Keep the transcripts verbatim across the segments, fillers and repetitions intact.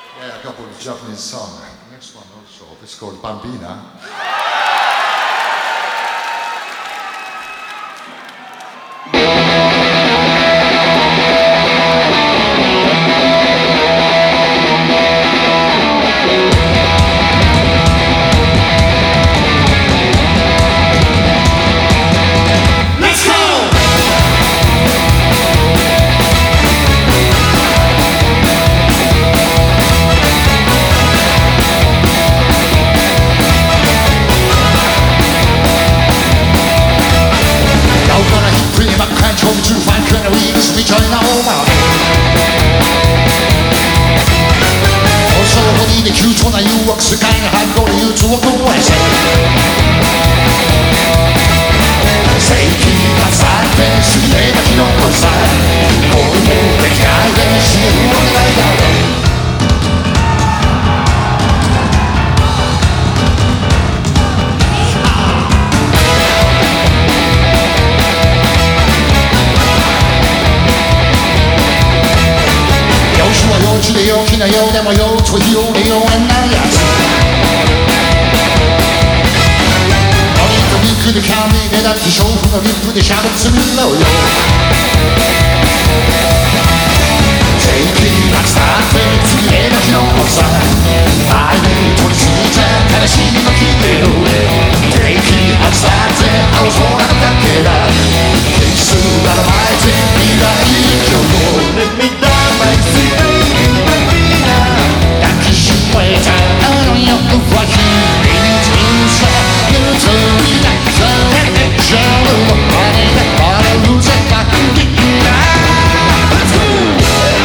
Yeah, a couple of Japanese songs. Next one also, it's called Bambina. 世界が反抗憂鬱を壊せ世紀が去って過ぎれば昨日のさこういうべき愛で死ねるわけないだろう幼稚で陽気なようでもようとひようで弱なやつお肉と肉でキャンディーでだって勝負のリップでしゃべってみろよ正義が腐って次への日のさ愛に取りついた悲しみの日で正義が腐って青空のかけら必須ばらまいて未来今日も Let me down my sweet抱きしめたあの夜は日々人生ゆとりなくされてちゃうあれがバレるぜかみんな Let's go!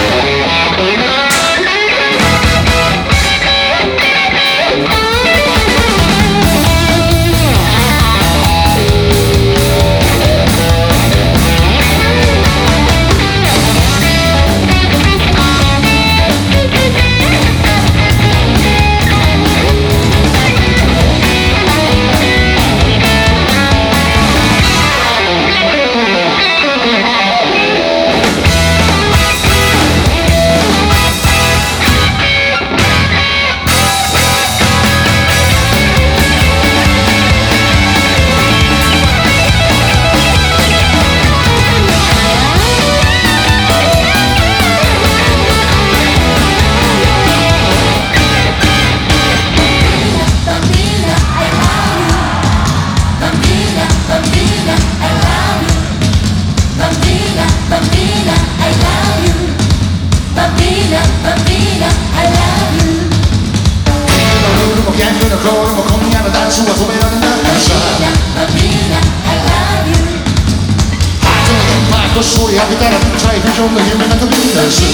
そり上げたら最不上の夢が飛び出す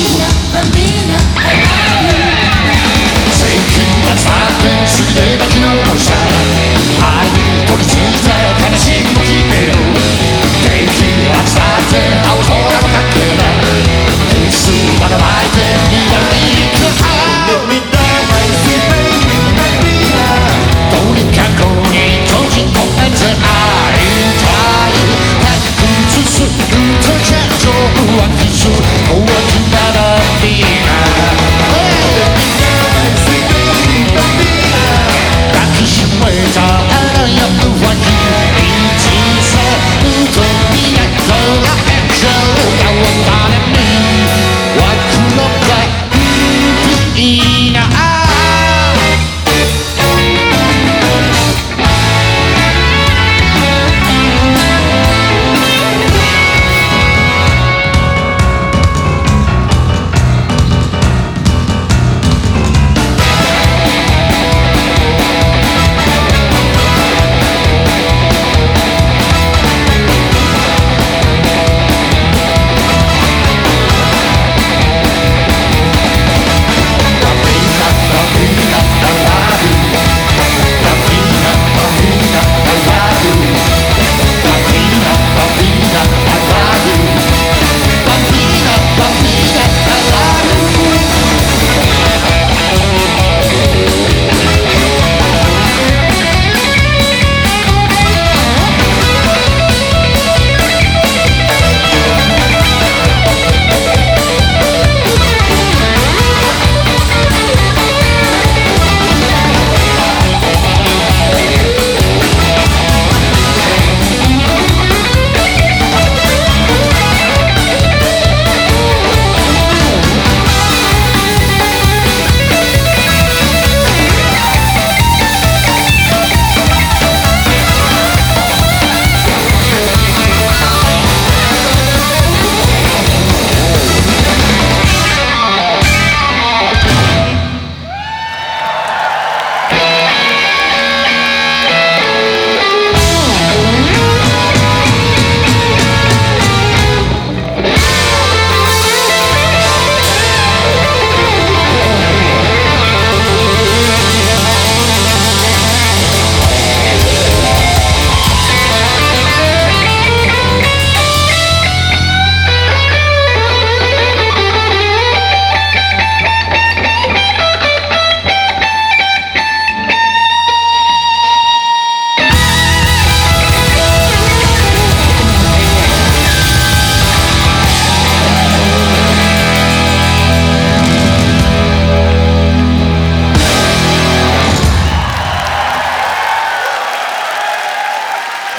正義が去って過ぎれば昨日のさ愛に取りついた悲しみも消える正義が去って青空のかけら必須ばらまいて未来に行く Let me down my sweet baby とにかくに閉じ込めて会いたい Just は傷怖きなら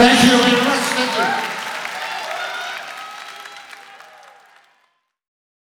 Thank you